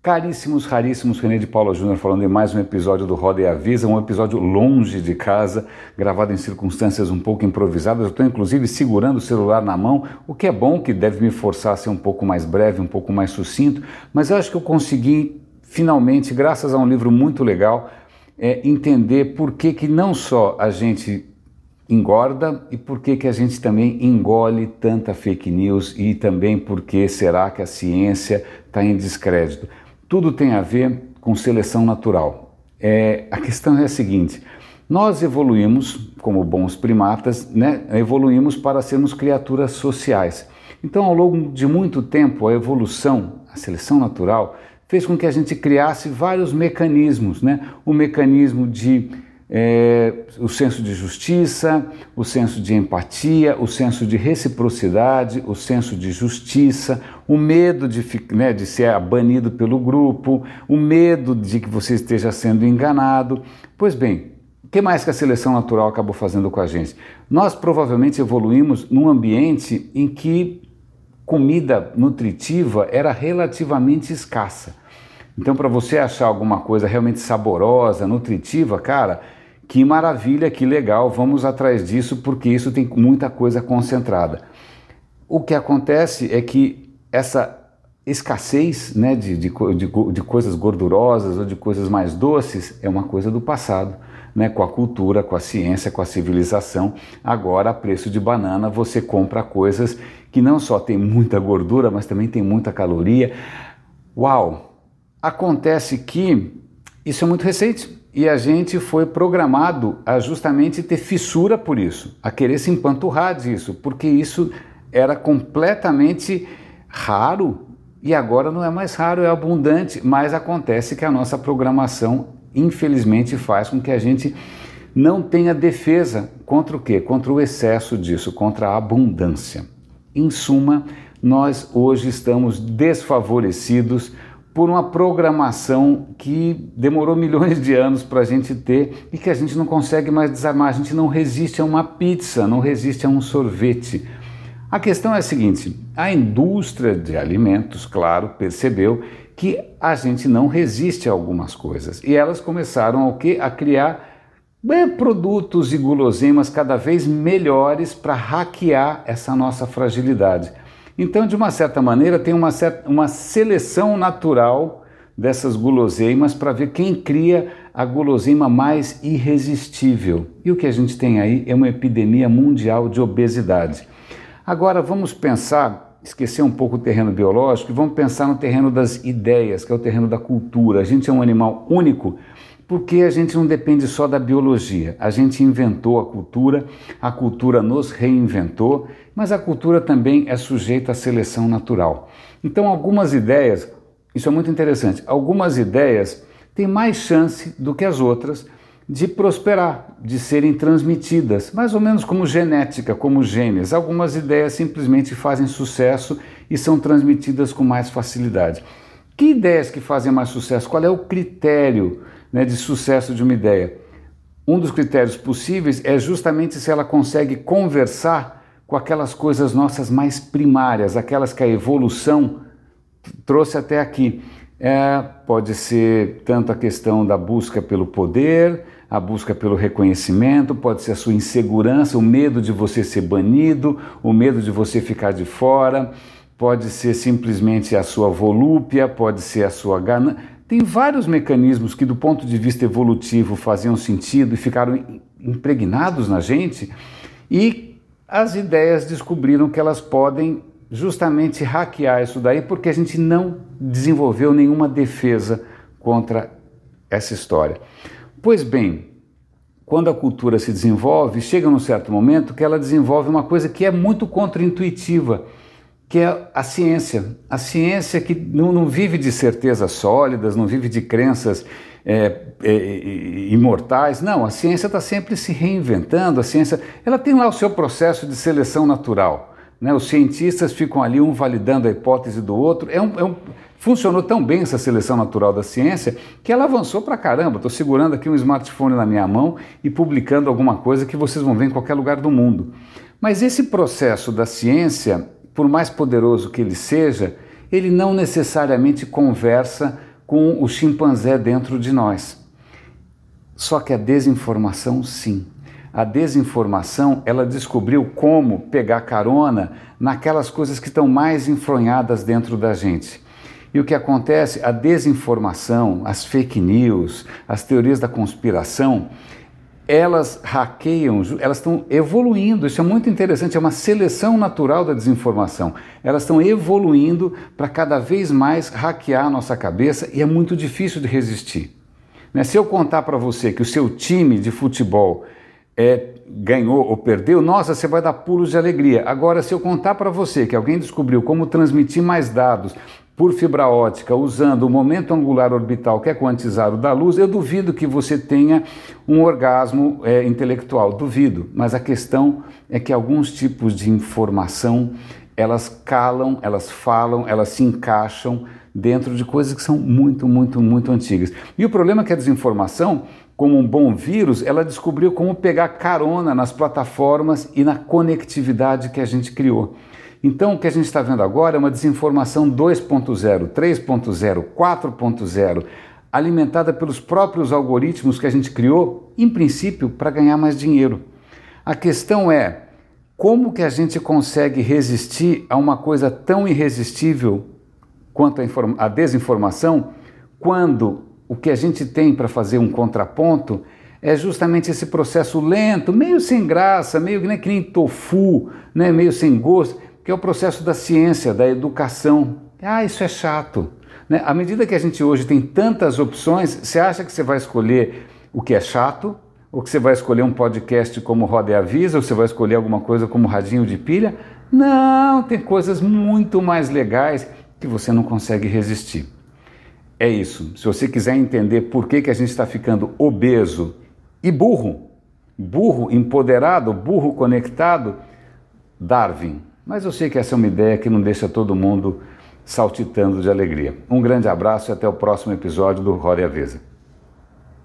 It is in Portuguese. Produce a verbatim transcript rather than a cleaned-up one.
Caríssimos, raríssimos, René de Paula Júnior falando em mais um episódio do Roda e Avisa, um episódio longe de casa, gravado em circunstâncias um pouco improvisadas. Eu estou inclusive segurando o celular na mão, o que é bom, que deve me forçar a ser um pouco mais breve, um pouco mais sucinto, mas eu acho que eu consegui finalmente, graças a um livro muito legal, é, entender por que que não só a gente engorda e por que que a gente também engole tanta fake news e também por que será que a ciência está em descrédito. Tudo tem a ver com seleção natural. É, a questão é a seguinte, nós evoluímos como bons primatas, né, evoluímos para sermos criaturas sociais. Então, ao longo de muito tempo, a evolução, a seleção natural, fez com que a gente criasse vários mecanismos, né? O mecanismo de É, o senso de justiça, o senso de empatia, o senso de reciprocidade, o senso de justiça, o medo de, né, de ser banido pelo grupo, o medo de que você esteja sendo enganado. Pois bem, o que mais que a seleção natural acabou fazendo com a gente? Nós provavelmente evoluímos num ambiente em que comida nutritiva era relativamente escassa. Então, para você achar alguma coisa realmente saborosa, nutritiva, cara, que maravilha, que legal, vamos atrás disso porque isso tem muita coisa concentrada. O que acontece é que essa escassez, né, de, de, de, de coisas gordurosas ou de coisas mais doces é uma coisa do passado, né, com a cultura, com a ciência, com a civilização. Agora, a preço de banana, você compra coisas que não só tem muita gordura, mas também tem muita caloria. Uau! Acontece que isso é muito recente e a gente foi programado a justamente ter fissura por isso, a querer se empanturrar disso, porque isso era completamente raro e agora não é mais raro, é abundante, mas acontece que a nossa programação infelizmente faz com que a gente não tenha defesa contra o quê? Contra o excesso disso, contra a abundância. Em suma, nós hoje estamos desfavorecidos por uma programação que demorou milhões de anos para a gente ter e que a gente não consegue mais desarmar, a gente não resiste a uma pizza, não resiste a um sorvete. A questão é a seguinte, a indústria de alimentos, claro, percebeu que a gente não resiste a algumas coisas e elas começaram ao quê? A criar é, produtos e guloseimas cada vez melhores para hackear essa nossa fragilidade. Então, de uma certa maneira, tem uma, certa, uma seleção natural dessas guloseimas para ver quem cria a guloseima mais irresistível. E o que a gente tem aí é uma epidemia mundial de obesidade. Agora, vamos pensar, esquecer um pouco o terreno biológico e vamos pensar no terreno das ideias, que é o terreno da cultura. A gente é um animal único porque a gente não depende só da biologia. A gente inventou a cultura, a cultura nos reinventou, mas a cultura também é sujeita à seleção natural. Então, algumas ideias, isso é muito interessante, algumas ideias têm mais chance do que as outras de prosperar, de serem transmitidas, mais ou menos como genética, como genes. Algumas ideias simplesmente fazem sucesso e são transmitidas com mais facilidade. Que ideias que fazem mais sucesso? Qual é o critério, né, de sucesso de uma ideia? Um dos critérios possíveis é justamente se ela consegue conversar com aquelas coisas nossas mais primárias, aquelas que a evolução trouxe até aqui. É, pode ser tanto a questão da busca pelo poder, a busca pelo reconhecimento, pode ser a sua insegurança, o medo de você ser banido, o medo de você ficar de fora, pode ser simplesmente a sua volúpia, pode ser a sua ganância. Tem vários mecanismos que do ponto de vista evolutivo faziam sentido e ficaram impregnados na gente e as ideias descobriram que elas podem justamente hackear isso daí porque a gente não desenvolveu nenhuma defesa contra essa história. Pois bem, quando a cultura se desenvolve, chega num certo momento que ela desenvolve uma coisa que é muito contraintuitiva, que é a ciência. A ciência que não, não vive de certezas sólidas, não vive de crenças é, é, imortais. Não, a ciência está sempre se reinventando, a ciência ela tem lá o seu processo de seleção natural. Né? Os cientistas ficam ali, um validando a hipótese do outro. É um, é um, funcionou tão bem essa seleção natural da ciência que ela avançou pra caramba. Estou segurando aqui um smartphone na minha mão e publicando alguma coisa que vocês vão ver em qualquer lugar do mundo. Mas esse processo da ciência, por mais poderoso que ele seja, ele não necessariamente conversa com o chimpanzé dentro de nós. Só que a desinformação, sim. A desinformação, ela descobriu como pegar carona naquelas coisas que estão mais enfronhadas dentro da gente. E o que acontece? A desinformação, as fake news, as teorias da conspiração, elas hackeiam, elas estão evoluindo, isso é muito interessante, é uma seleção natural da desinformação. Elas estão evoluindo para cada vez mais hackear a nossa cabeça e é muito difícil de resistir. Né? Se eu contar para você que o seu time de futebol é, ganhou ou perdeu, nossa, você vai dar pulos de alegria. Agora, se eu contar para você que alguém descobriu como transmitir mais dados por fibra ótica, usando o momento angular orbital, que é quantizado da luz, eu duvido que você tenha um orgasmo é, intelectual, duvido. Mas a questão é que alguns tipos de informação, elas calam, elas falam, elas se encaixam dentro de coisas que são muito, muito, muito antigas. E o problema é que a desinformação, como um bom vírus, ela descobriu como pegar carona nas plataformas e na conectividade que a gente criou. Então, o que a gente está vendo agora é uma desinformação dois ponto zero, três ponto zero, quatro ponto zero, alimentada pelos próprios algoritmos que a gente criou, em princípio, para ganhar mais dinheiro. A questão é, como que a gente consegue resistir a uma coisa tão irresistível quanto a, a desinformação, quando o que a gente tem para fazer um contraponto é justamente esse processo lento, meio sem graça, meio né, que nem tofu, né, meio sem gosto, que é o processo da ciência, da educação. Ah, isso é chato. Né? À medida que a gente hoje tem tantas opções, você acha que você vai escolher o que é chato? Ou que você vai escolher um podcast como Roda e Avisa? Ou você vai escolher alguma coisa como Radinho de Pilha? Não, tem coisas muito mais legais que você não consegue resistir. É isso. Se você quiser entender por que, que a gente está ficando obeso e burro, burro empoderado, burro conectado, Darwin. Mas eu sei que essa é uma ideia que não deixa todo mundo saltitando de alegria. Um grande abraço e até o próximo episódio do Roda e Avisa.